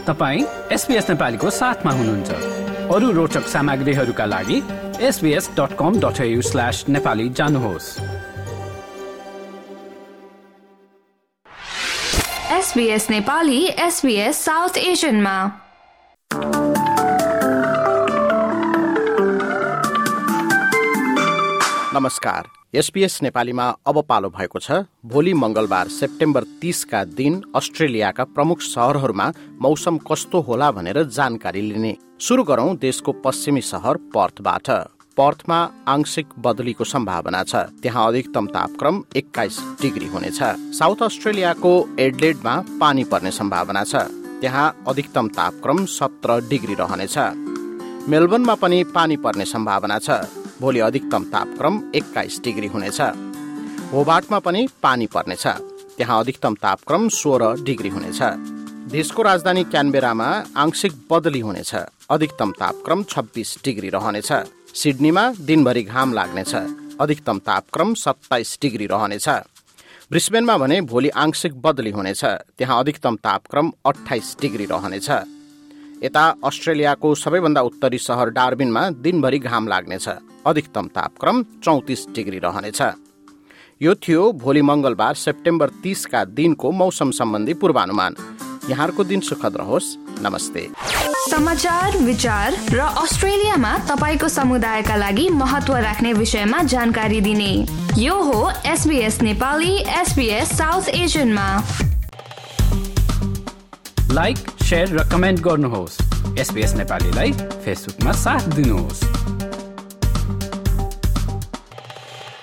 तपाईं SBS नेपालीको साथमा हुनुहुन्छ। अरू रोचक सामग्रीहरूका लागि sbs.com.au/nepali जानुहोस्। SBS नेपाली SBS साउथ एशियनमा। नमस्कार, SBS नेपालीमा अब पालो भएको छ। भोलि मंगलबार सेप्टेम्बर 30 का दिन अस्ट्रेलियाका प्रमुख शहरहरूमा मौसम कस्तो होला भनेर जानकारी लिने। सुरु गरौं देशको पश्चिमी शहर पर्थबाट। पर्थमा आंशिक बदलीको सम्भावना छ। त्यहाँ अधिकतम तापक्रम 21 डिग्री हुनेछ। साउथ अस्ट्रेलियाको एडलेडमा पानी पर्ने सम्भावना छ। त्यहाँ अधिकतम तापक्रम 17 डिग्री रहनेछ। मेलबर्नमा पनि पानी पर्ने सम्भावना छ। भोलि अधिकतम तापक्रम 21 डिग्री हुनेछ। होबार्टमा पनि पानी पर्नेछ। त्यहाँ अधिकतम तापक्रम 16 डिग्री हुनेछ। देशको राजधानी क्यानबेरामा आंशिक बदली हुनेछ। अधिकतम तापक्रम 26 डिग्री रहनेछ। सिडनीमा दिनभरि घाम लाग्नेछ। अधिकतम तापक्रम 27 डिग्री रहनेछ। ब्रिस्बेनमा भने भोलि आंशिक बदली हुनेछ। त्यहाँ अधिकतम तापक्रम 28 डिग्री रहनेछ। यता अस्ट्रेलियाको सबैभन्दा उत्तरी शहर डार्बिनमा दिनभरि घाम लाग्नेछ। अधिकतम तापक्रम 34 डिग्री रहनेछ। यो थियो भोलि मंगलबार सेप्टेम्बर 30 का दिनको मौसम सम्बन्धी पूर्वानुमान। यहाँको दिन सुखद रहोस्। नमस्ते। समाचार, विचार र अस्ट्रेलियामा तपाईको समुदायका लागि महत्व राख्ने विषयमा जानकारी दिने यो हो SBS नेपाली SBS साउथ एशियनमा। लाइक, शेयर र कमेन्ट गर्नुहोस्। SBS नेपालीलाई फेसबुकमा साथ दिनुहोस्।